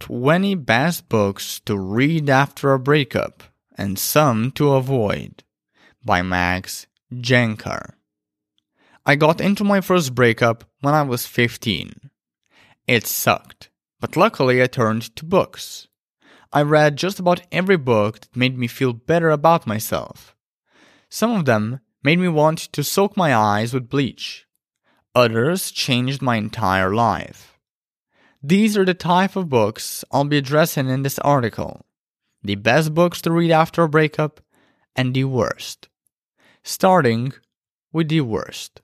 20 Best Books to Read After a Breakup and Some to Avoid by Max Jenkar. I got into my first breakup when I was 15. It sucked, but luckily I turned to books. I read just about every book that made me feel better about myself. Some of them made me want to soak my eyes with bleach. Others changed my entire life. These are the type of books I'll be addressing in this article. The best books to read after a breakup and the worst. Starting with the worst.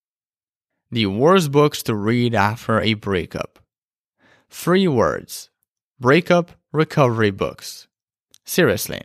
The worst books to read after a breakup. 3 words. Breakup recovery books. Seriously,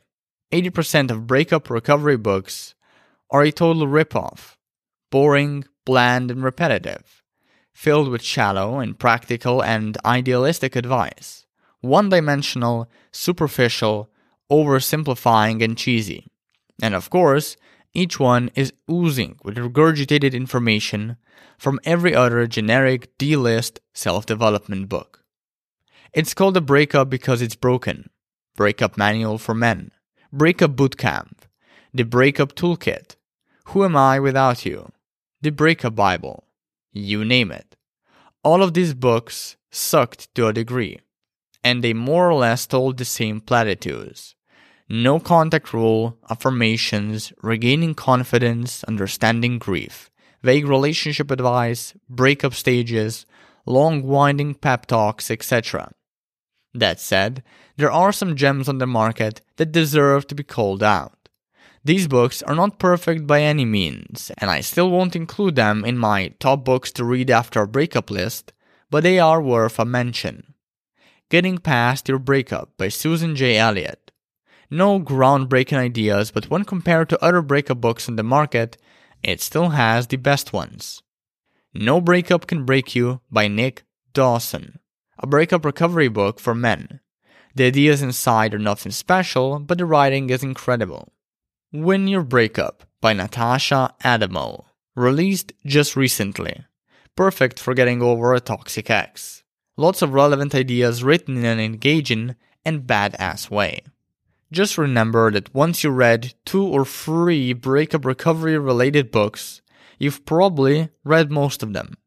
80% of breakup recovery books are a total ripoff. Boring, bland, and repetitive. Filled with shallow, impractical, and idealistic advice. One-dimensional, superficial, oversimplifying, and cheesy. And of course, each one is oozing with regurgitated information from every other generic D-list self-development book. It's called a breakup because it's broken. Breakup Manual for Men. Breakup Bootcamp. The Breakup Toolkit. Who Am I Without You? The Breakup Bible. You name it. All of these books sucked to a degree, and they more or less told the same platitudes. No contact rule, affirmations, regaining confidence, understanding grief, vague relationship advice, breakup stages, long winding pep talks, etc. That said, there are some gems on the market that deserve to be called out. These books are not perfect by any means, and I still won't include them in my top books to read after a breakup list, but they are worth a mention. Getting Past Your Breakup by Susan J. Elliott. No groundbreaking ideas, but when compared to other breakup books on the market, it still has the best ones. No Breakup Can Break You by Nick Dawson. A breakup recovery book for men. The ideas inside are nothing special, but the writing is incredible. Win Your Breakup by Natasha Adamo, released just recently. Perfect for getting over a toxic ex. Lots of relevant ideas written in an engaging and badass way. Just remember that once you read 2 or 3 breakup recovery related books, you've probably read most of them.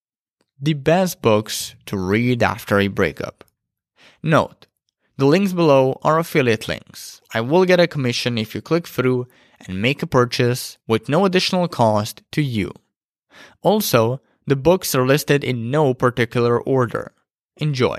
The best books to read after a breakup. Note: the links below are affiliate links. I will get a commission if you click through and make a purchase with no additional cost to you. Also, the books are listed in no particular order. Enjoy.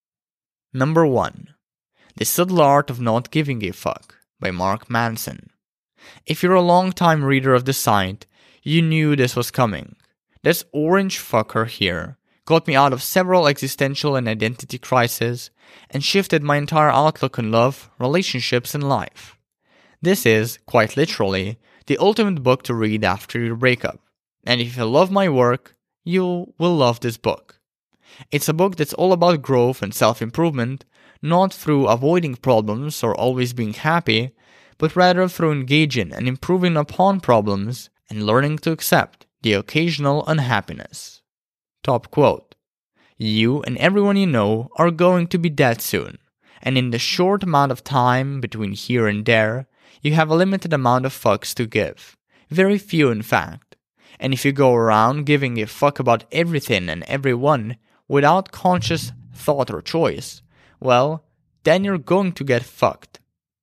Number 1. The Subtle Art of Not Giving a Fuck by Mark Manson. If you're a long-time reader of the site, you knew this was coming. This orange fucker here got me out of several existential and identity crises and shifted my entire outlook on love, relationships, and life. This is, quite literally, the ultimate book to read after your breakup. And if you love my work, you will love this book. It's a book that's all about growth and self-improvement, not through avoiding problems or always being happy, but rather through engaging and improving upon problems and learning to accept the occasional unhappiness. Top quote. You and everyone you know are going to be dead soon, and in the short amount of time between here and there, you have a limited amount of fucks to give. Very few, in fact. And if you go around giving a fuck about everything and everyone without conscious thought or choice, well, then you're going to get fucked.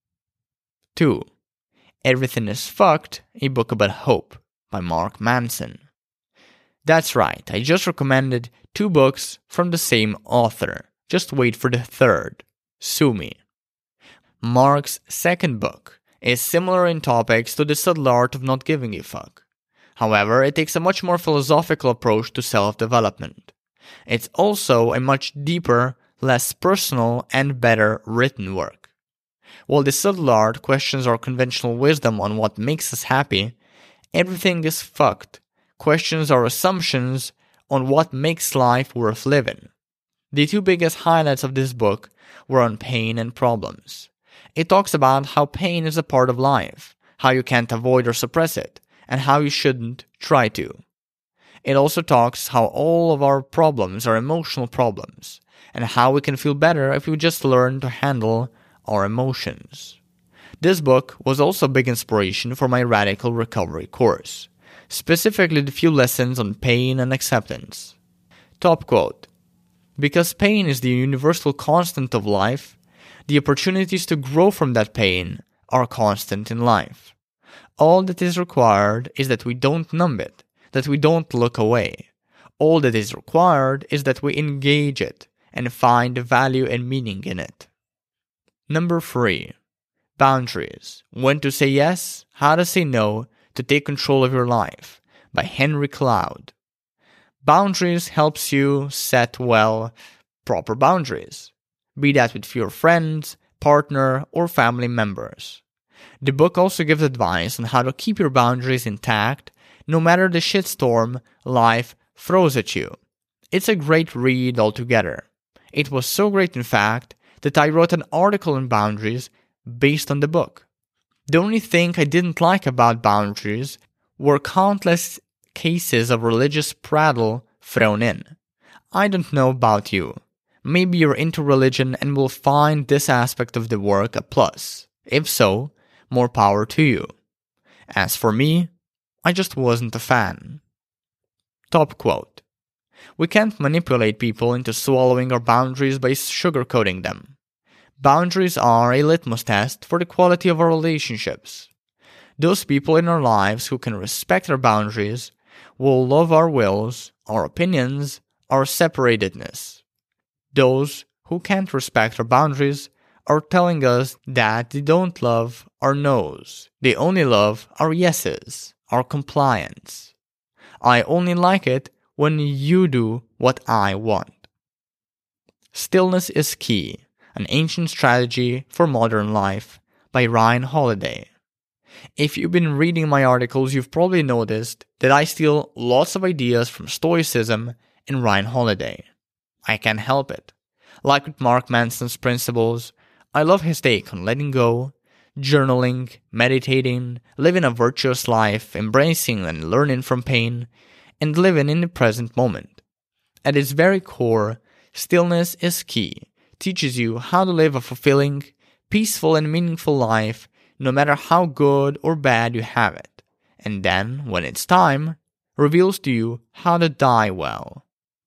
2. Everything is Fucked, a book about hope by Mark Manson. That's right, I just recommended 2 books from the same author. Just wait for the third. Sue me. Mark's second book is similar in topics to The Subtle Art of Not Giving a Fuck. However, it takes a much more philosophical approach to self-development. It's also a much deeper, less personal, and better written work. While The Subtle Art questions our conventional wisdom on what makes us happy, Everything is Fucked questions our assumptions on what makes life worth living. The 2 biggest highlights of this book were on pain and problems. It talks about how pain is a part of life, how you can't avoid or suppress it, and how you shouldn't try to. It also talks how all of our problems are emotional problems, and how we can feel better if we just learn to handle our emotions. This book was also a big inspiration for my Radical Recovery course, specifically the few lessons on pain and acceptance. Top quote: "Because pain is the universal constant of life, the opportunities to grow from that pain are constant in life. All that is required is that we don't numb it, that we don't look away. All that is required is that we engage it and find value and meaning in it." Number 3. Boundaries. When to say yes, how to say no, to take control of your life, by Henry Cloud. Boundaries helps you set, proper boundaries. Be that with your friends, partner, or family members. The book also gives advice on how to keep your boundaries intact no matter the shitstorm life throws at you. It's a great read altogether. It was so great, in fact, that I wrote an article on boundaries based on the book. The only thing I didn't like about boundaries were countless cases of religious prattle thrown in. I don't know about you. Maybe you're into religion and will find this aspect of the work a plus. If so, more power to you. As for me, I just wasn't a fan. Top quote: "We can't manipulate people into swallowing our boundaries by sugarcoating them. Boundaries are a litmus test for the quality of our relationships. Those people in our lives who can respect our boundaries will love our wills, our opinions, our separatedness. Those who can't respect our boundaries are telling us that they don't love our no's. They only love our yeses, our compliance. I only like it when you do what I want." Stillness is Key, an ancient strategy for modern life, by Ryan Holiday. If you've been reading my articles, you've probably noticed that I steal lots of ideas from Stoicism and Ryan Holiday. I can't help it. Like with Mark Manson's principles, I love his take on letting go, journaling, meditating, living a virtuous life, embracing and learning from pain, and living in the present moment. At its very core, Stillness is Key teaches you how to live a fulfilling, peaceful, and meaningful life no matter how good or bad you have it, and then, when it's time, reveals to you how to die well.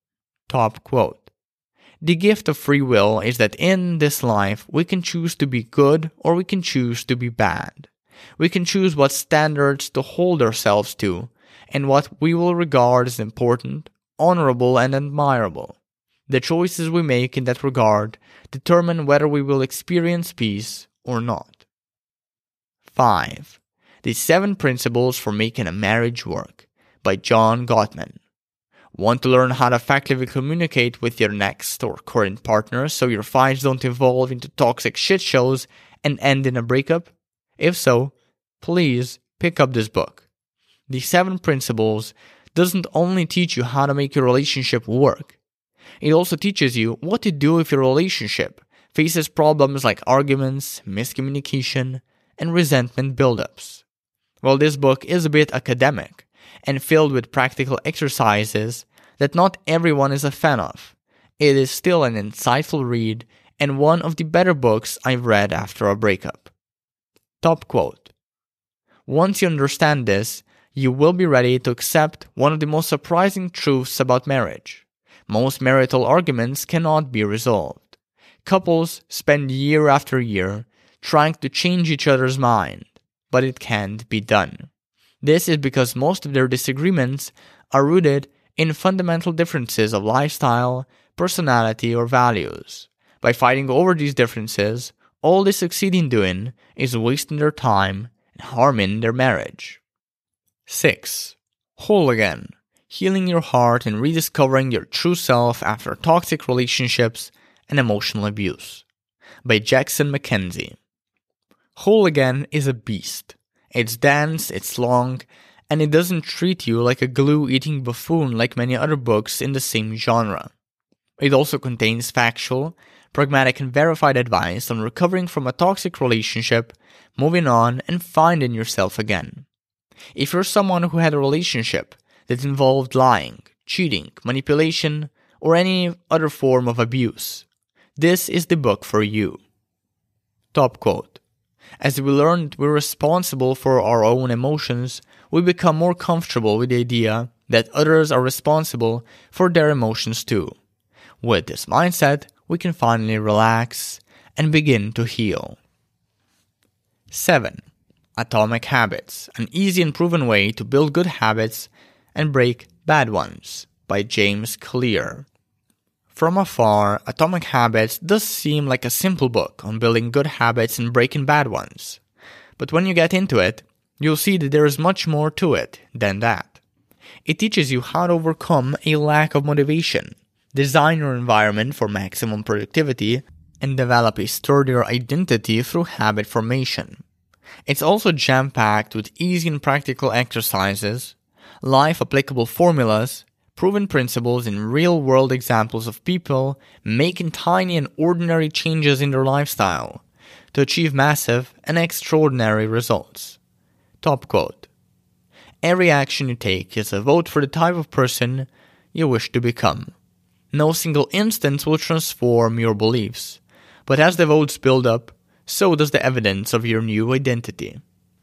Top quote: "The gift of free will is that in this life we can choose to be good or we can choose to be bad. We can choose what standards to hold ourselves to and what we will regard as important, honorable, and admirable. The choices we make in that regard determine whether we will experience peace or not." 5. The 7 Principles for Making a Marriage Work, by John Gottman. Want to learn how to effectively communicate with your next or current partner so your fights don't evolve into toxic shit shows and end in a breakup? If so, please pick up this book. The 7 Principles doesn't only teach you how to make your relationship work. It also teaches you what to do if your relationship faces problems like arguments, miscommunication, and resentment buildups. While this book is a bit academic and filled with practical exercises that not everyone is a fan of, it is still an insightful read and one of the better books I've read after a breakup. Top quote: "Once you understand this, you will be ready to accept one of the most surprising truths about marriage. Most marital arguments cannot be resolved. Couples spend year after year trying to change each other's mind, but it can't be done. This is because most of their disagreements are rooted in fundamental differences of lifestyle, personality, or values. By fighting over these differences, all they succeed in doing is wasting their time and harming their marriage." 6. Whole Again. Healing your heart and rediscovering your true self after toxic relationships and emotional abuse, by Jackson Mackenzie. Whole Again is a beast. It's dense, it's long, and it doesn't treat you like a glue-eating buffoon like many other books in the same genre. It also contains factual, pragmatic, and verified advice on recovering from a toxic relationship, moving on, and finding yourself again. If you're someone who had a relationship that involved lying, cheating, manipulation, or any other form of abuse, this is the book for you. Top quote. As we learn that we're responsible for our own emotions, we become more comfortable with the idea that others are responsible for their emotions too. With this mindset, we can finally relax and begin to heal. 7. Atomic Habits, an easy and proven way to build good habits and break bad ones, by James Clear. From afar, Atomic Habits does seem like a simple book on building good habits and breaking bad ones. But when you get into it, you'll see that there is much more to it than that. It teaches you how to overcome a lack of motivation, design your environment for maximum productivity, and develop a sturdier identity through habit formation. It's also jam-packed with easy and practical exercises, life-applicable formulas, proven principles, and real-world examples of people making tiny and ordinary changes in their lifestyle to achieve massive and extraordinary results. Top quote. Every action you take is a vote for the type of person you wish to become. No single instance will transform your beliefs, but as the votes build up, so does the evidence of your new identity.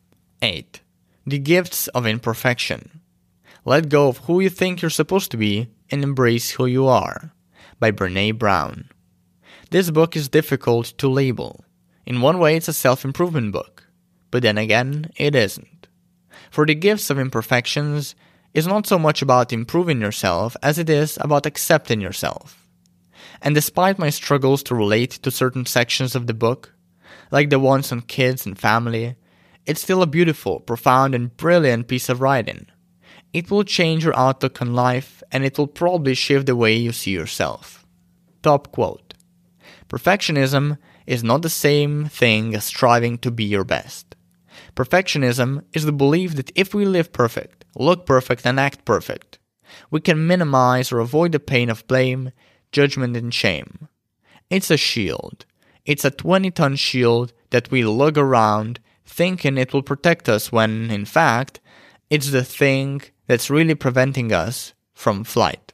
8. The Gifts of Imperfection. Let go of who you think you're supposed to be and embrace who you are, by Brené Brown. This book is difficult to label. In one way, it's a self-improvement book, but then again, it isn't. For The Gifts of Imperfections is not so much about improving yourself as it is about accepting yourself. And despite my struggles to relate to certain sections of the book, like the ones on kids and family, it's still a beautiful, profound, and brilliant piece of writing. It will change your outlook on life, and it will probably shift the way you see yourself. Top quote. Perfectionism is not the same thing as striving to be your best. Perfectionism is the belief that if we live perfect, look perfect, and act perfect, we can minimize or avoid the pain of blame, judgment, and shame. It's a shield. It's a 20-ton shield that we lug around thinking it will protect us when, in fact, it's the thing that's really preventing us from flight.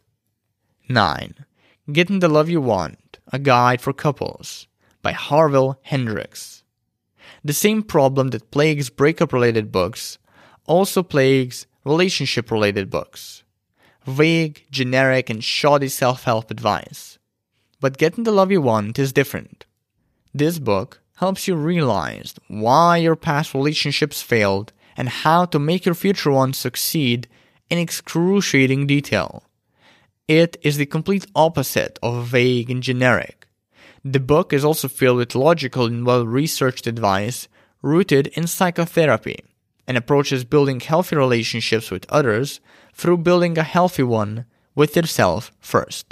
9. Getting the Love You Want, a Guide for Couples, by Harville Hendrix. The same problem that plagues breakup-related books also plagues relationship-related books. Vague, generic, and shoddy self-help advice. But Getting the Love You Want is different. This book helps you realize why your past relationships failed and how to make your future ones succeed in excruciating detail. It is the complete opposite of vague and generic. The book is also filled with logical and well-researched advice rooted in psychotherapy and approaches building healthy relationships with others through building a healthy one with yourself first.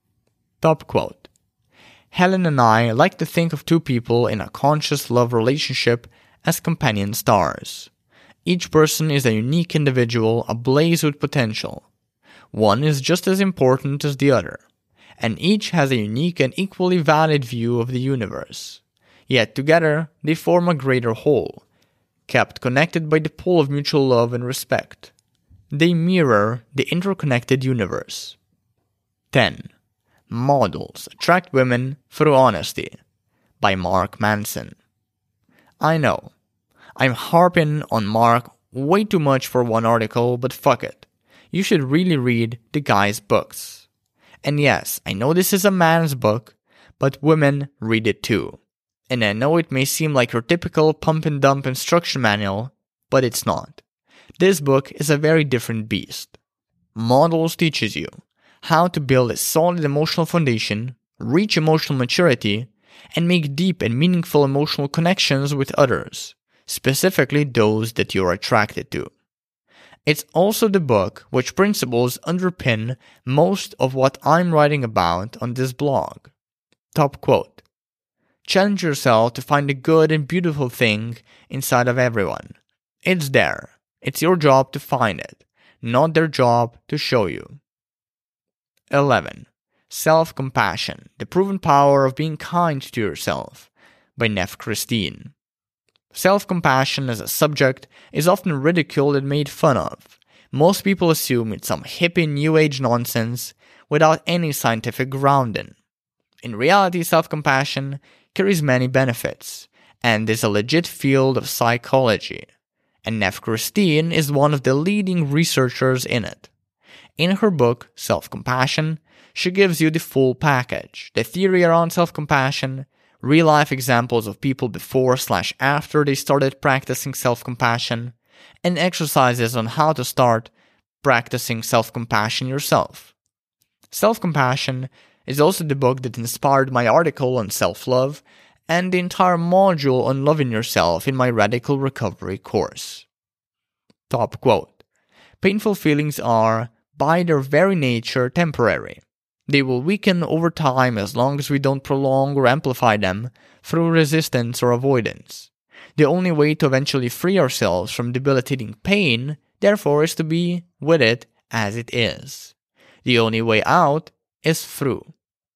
Top quote. Helen and I like to think of two people in a conscious love relationship as companion stars. Each person is a unique individual ablaze with potential. One is just as important as the other, and each has a unique and equally valid view of the universe. Yet together, they form a greater whole, kept connected by the pull of mutual love and respect. They mirror the interconnected universe. 10. Models Attract Women Through Honesty, by Mark Manson. I know, I'm harping on Mark way too much for one article, but fuck it. You should really read the guy's books. And yes, I know this is a man's book, but women read it too. And I know it may seem like your typical pump and dump instruction manual, but it's not. This book is a very different beast. Models teaches you how to build a solid emotional foundation, reach emotional maturity, and make deep and meaningful emotional connections with others, specifically those that you're attracted to. It's also the book which principles underpin most of what I'm writing about on this blog. Top quote. Challenge yourself to find the good and beautiful thing inside of everyone. It's there. It's your job to find it, not their job to show you. 11. Self-Compassion, the Proven Power of Being Kind to Yourself, by Neff Christine. Self-compassion as a subject is often ridiculed and made fun of, Most people assume it's some hippie new age nonsense without any scientific grounding. In reality, self-compassion carries many benefits and is a legit field of psychology, and Neff Christine is one of the leading researchers in it. In her book, Self-Compassion, she gives you the full package, the theory around self-compassion, real-life examples of people before/after they started practicing self-compassion, and exercises on how to start practicing self-compassion yourself. Self-Compassion is also the book that inspired my article on self-love and the entire module on loving yourself in my Radical Recovery course. Top quote: "Painful feelings are, by their very nature, temporary. They will weaken over time as long as we don't prolong or amplify them through resistance or avoidance. The only way to eventually free ourselves from debilitating pain, therefore, is to be with it as it is. The only way out is through."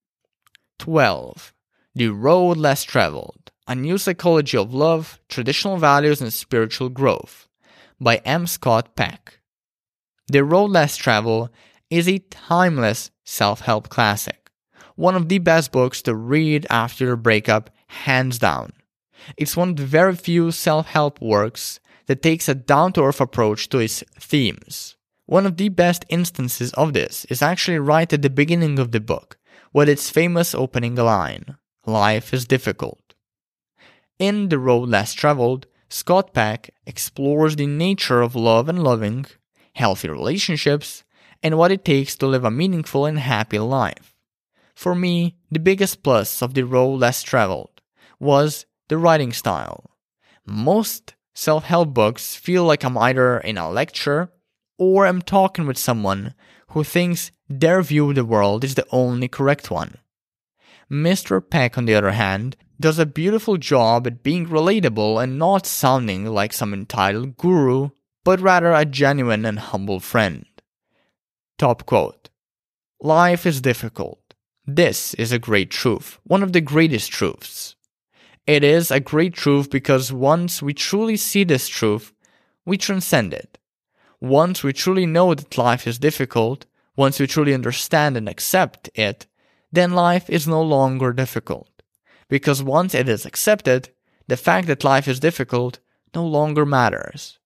12. The Road Less Traveled: A New Psychology of Love, Traditional Values, and Spiritual Growth by M. Scott Peck. The Road Less Traveled is a timeless self-help classic, one of the best books to read after a breakup, hands down. It's one of the very few self-help works that takes a down-to-earth approach to its themes. One of the best instances of this is actually right at the beginning of the book, with its famous opening line, "Life is difficult." In The Road Less Traveled, Scott Peck explores the nature of love and loving, healthy relationships, and what it takes to live a meaningful and happy life. For me, the biggest plus of The Road Less Traveled was the writing style. Most self-help books feel like I'm either in a lecture or I'm talking with someone who thinks their view of the world is the only correct one. Mr. Peck, on the other hand, does a beautiful job at being relatable and not sounding like some entitled guru, but rather a genuine and humble friend. Top quote: "Life is difficult. This is a great truth, one of the greatest truths. It is a great truth because once we truly see this truth, we transcend it. Once we truly know that life is difficult, once we truly understand and accept it, then life is no longer difficult. Because once it is accepted, the fact that life is difficult no longer matters."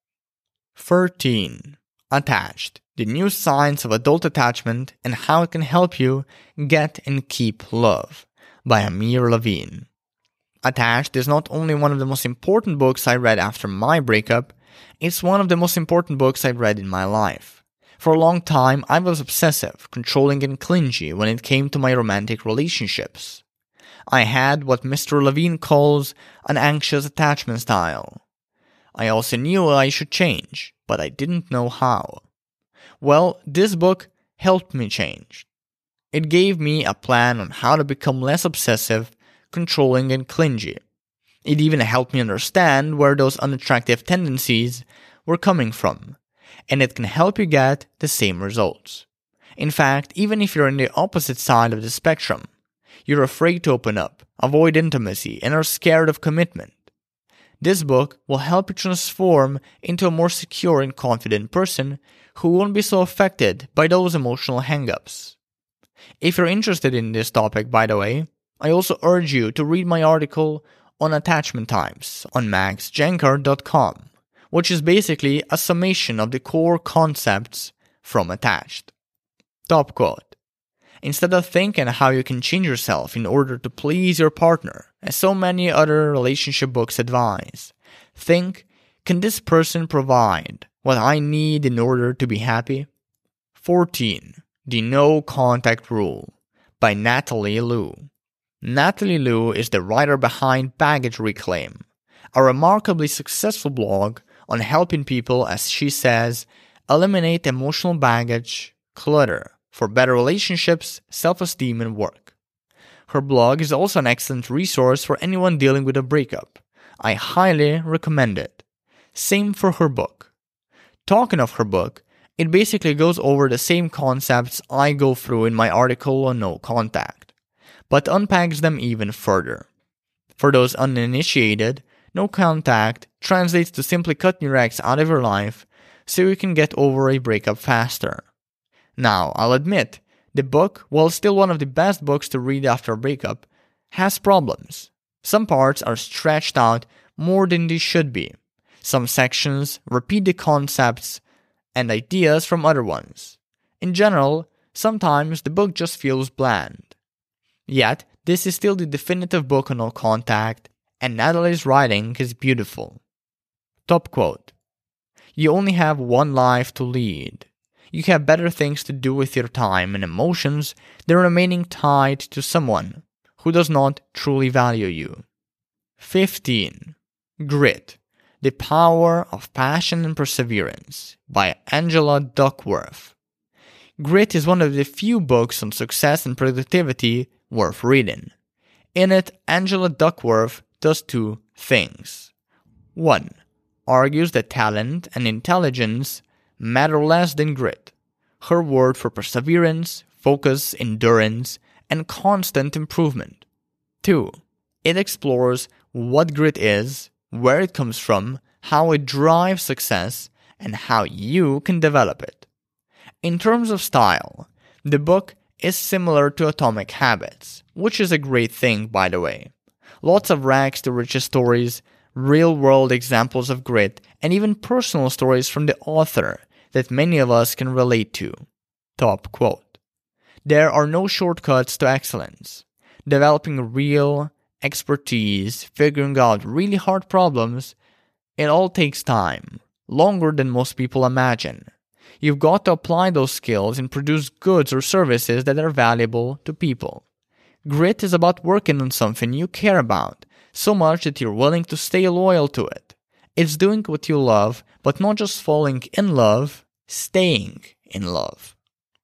13. Attached: The New Science of Adult Attachment and How It Can Help You Get and Keep Love by Amir Levine. Attached is not only one of the most important books I read after my breakup, it's one of the most important books I've read in my life. For a long time, I was obsessive, controlling, and clingy when it came to my romantic relationships. I had what Mr. Levine calls an anxious attachment style. I also knew I should change, but I didn't know how. Well, this book helped me change. It gave me a plan on how to become less obsessive, controlling, and clingy. It even helped me understand where those unattractive tendencies were coming from, and it can help you get the same results. In fact, even if you're on the opposite side of the spectrum, you're afraid to open up, avoid intimacy, and are scared of commitment, this book will help you transform into a more secure and confident person who won't be so affected by those emotional hang-ups. If you're interested in this topic, by the way, I also urge you to read my article on attachment types on maxjenkar.com, which is basically a summation of the core concepts from Attached. Top quote: "Instead of thinking how you can change yourself in order to please your partner, as so many other relationship books advise, think, can this person provide what I need in order to be happy?" 14. The No Contact Rule by Natalie Liu. Natalie Liu is the writer behind Baggage Reclaim, a remarkably successful blog on helping people, as she says, eliminate emotional baggage, clutter, for better relationships, self-esteem, and work. Her blog is also an excellent resource for anyone dealing with a breakup. I highly recommend it. Same for her book. Talking of her book, it basically goes over the same concepts I go through in my article on No Contact, but unpacks them even further. For those uninitiated, No Contact translates to simply cutting your ex out of your life so you can get over a breakup faster. Now, I'll admit, the book, while still one of the best books to read after a breakup, has problems. Some parts are stretched out more than they should be. Some sections repeat the concepts and ideas from other ones. In general, sometimes the book just feels bland. Yet, this is still the definitive book on no contact, and Natalie's writing is beautiful. Top quote. You only have one life to lead. You have better things to do with your time and emotions than remaining tied to someone who does not truly value you. 15. Grit. The Power of Passion and Perseverance by Angela Duckworth. Grit is one of the few books on success and productivity worth reading. In it, Angela Duckworth does two things. 1. Argues that talent and intelligence matter less than grit. Her word for perseverance, focus, endurance, and constant improvement. 2. It explores what grit is, where it comes from, how it drives success, and how you can develop it. In terms of style, the book is similar to Atomic Habits, which is a great thing, by the way. Lots of rags to riches stories, real-world examples of grit, and even personal stories from the author that many of us can relate to. Top quote. There are no shortcuts to excellence. Developing real expertise, figuring out really hard problems, it all takes time, longer than most people imagine. You've got to apply those skills and produce goods or services that are valuable to people. Grit is about working on something you care about, so much that you're willing to stay loyal to it. It's doing what you love, but not just falling in love, staying in love.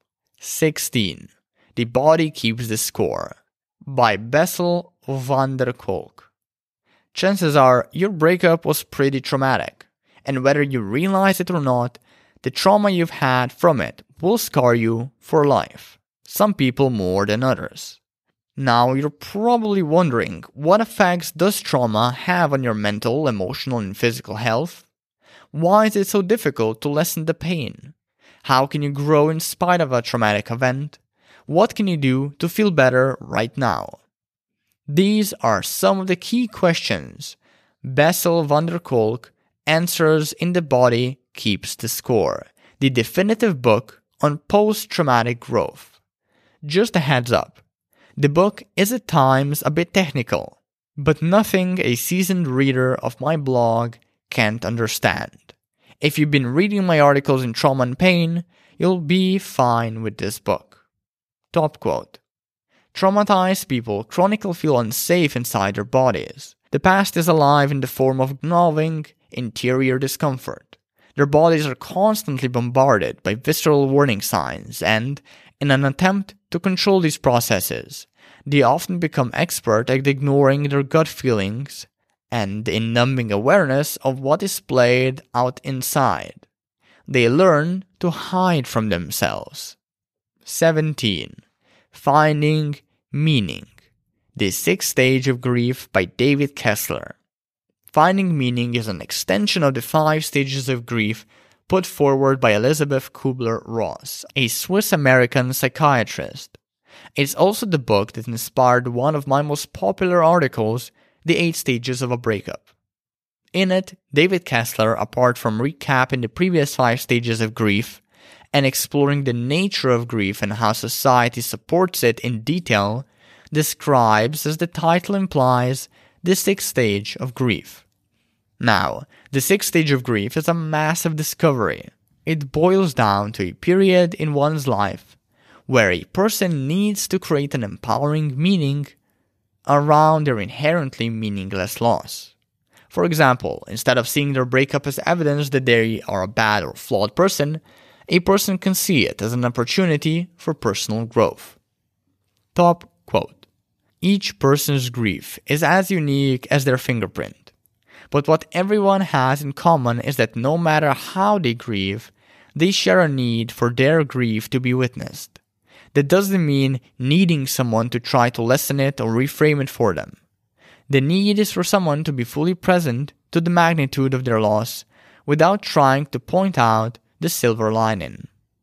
16. The Body Keeps the Score by Bessel van der Kolk. Chances are your breakup was pretty traumatic, and whether you realize it or not, the trauma you've had from it will scar you for life, some people more than others. Now you're probably wondering, what effects does trauma have on your mental, emotional, and physical health? Why is it so difficult to lessen the pain? How can you grow in spite of a traumatic event? What can you do to feel better right now? These are some of the key questions Bessel van der Kolk answers in The Body Keeps the Score, the definitive book on post-traumatic growth. Just a heads up, the book is at times a bit technical, but nothing a seasoned reader of my blog can't understand. If you've been reading my articles in trauma and pain, you'll be fine with this book. Top quote. Traumatized people chronically feel unsafe inside their bodies. The past is alive in the form of gnawing, interior discomfort. Their bodies are constantly bombarded by visceral warning signs, and, in an attempt to control these processes, they often become expert at ignoring their gut feelings and in numbing awareness of what is played out inside. They learn to hide from themselves. 17. Finding Meaning. The Sixth Stage of Grief by David Kessler. Finding Meaning is an extension of the 5 stages of grief put forward by Elizabeth Kubler-Ross, a Swiss-American psychiatrist. It's also the book that inspired one of my most popular articles, The 8 Stages of a Breakup. In it, David Kessler, apart from recapping the previous 5 stages of grief and exploring the nature of grief and how society supports it in detail, describes, as the title implies, the 6th stage of grief. Now, the 6th stage of grief is a massive discovery. It boils down to a period in one's life where a person needs to create an empowering meaning around their inherently meaningless loss. For example, instead of seeing their breakup as evidence that they are a bad or flawed person, a person can see it as an opportunity for personal growth. Top quote. Each person's grief is as unique as their fingerprint. But what everyone has in common is that no matter how they grieve, they share a need for their grief to be witnessed. That doesn't mean needing someone to try to lessen it or reframe it for them. The need is for someone to be fully present to the magnitude of their loss without trying to point out the silver lining.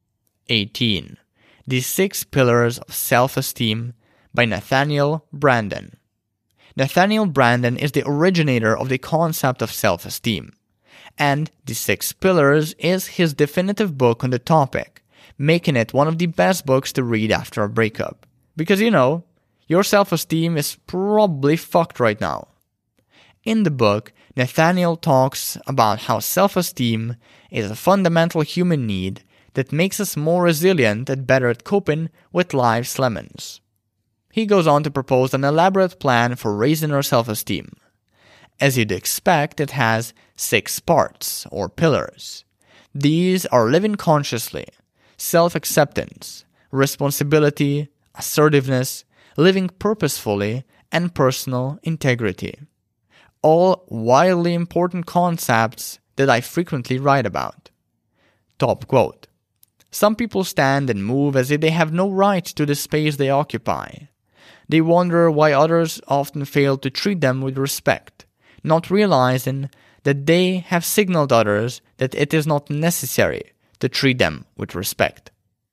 18. The 6 Pillars of Self-Esteem by Nathaniel Branden. Nathaniel Branden is the originator of the concept of self-esteem, and The 6 Pillars is his definitive book on the topic, making it one of the best books to read after a breakup. Because your self-esteem is probably fucked right now. In the book, Nathaniel talks about how self-esteem is a fundamental human need that makes us more resilient and better at coping with life's lemons. He goes on to propose an elaborate plan for raising our self-esteem. As you'd expect, it has 6 parts, or pillars. These are living consciously, self-acceptance, responsibility, assertiveness, living purposefully, and personal integrity. All wildly important concepts that I frequently write about. Top quote. Some people stand and move as if they have no right to the space they occupy. They wonder why others often fail to treat them with respect, not realizing that they have signaled others that it is not necessary to treat them with respect.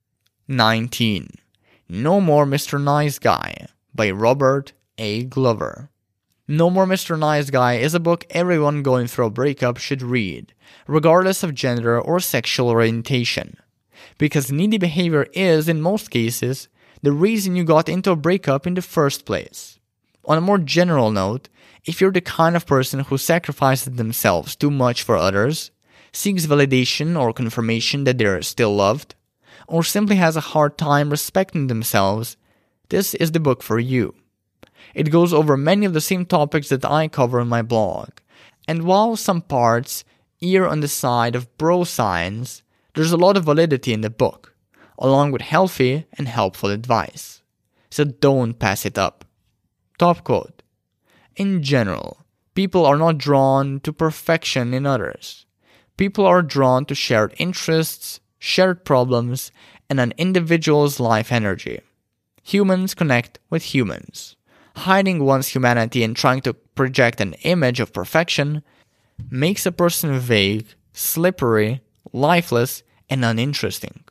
19. No More Mr. Nice Guy by Robert A. Glover. No More Mr. Nice Guy is a book everyone going through a breakup should read, regardless of gender or sexual orientation. Because needy behavior is, in most cases, the reason you got into a breakup in the first place. On a more general note, if you're the kind of person who sacrifices themselves too much for others, seeks validation or confirmation that they're still loved, or simply has a hard time respecting themselves, this is the book for you. It goes over many of the same topics that I cover in my blog, and while some parts err on the side of bro science, there's a lot of validity in the book, along with healthy and helpful advice. So don't pass it up. Top quote. In general, people are not drawn to perfection in others. People are drawn to shared interests, shared problems, and an individual's life energy. Humans connect with humans. Hiding one's humanity and trying to project an image of perfection makes a person vague, slippery, lifeless, and uninteresting.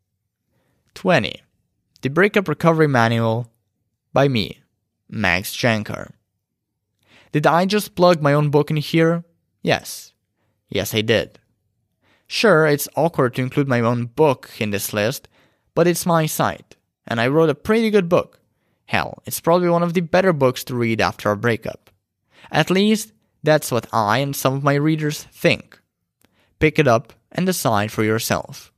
20. The Breakup Recovery Manual by me, Max Jankar. Did I just plug my own book in here? Yes. Yes, I did. Sure, it's awkward to include my own book in this list, but it's my site, and I wrote a pretty good book. Hell, it's probably one of the better books to read after a breakup. At least, that's what I and some of my readers think. Pick it up and decide for yourself.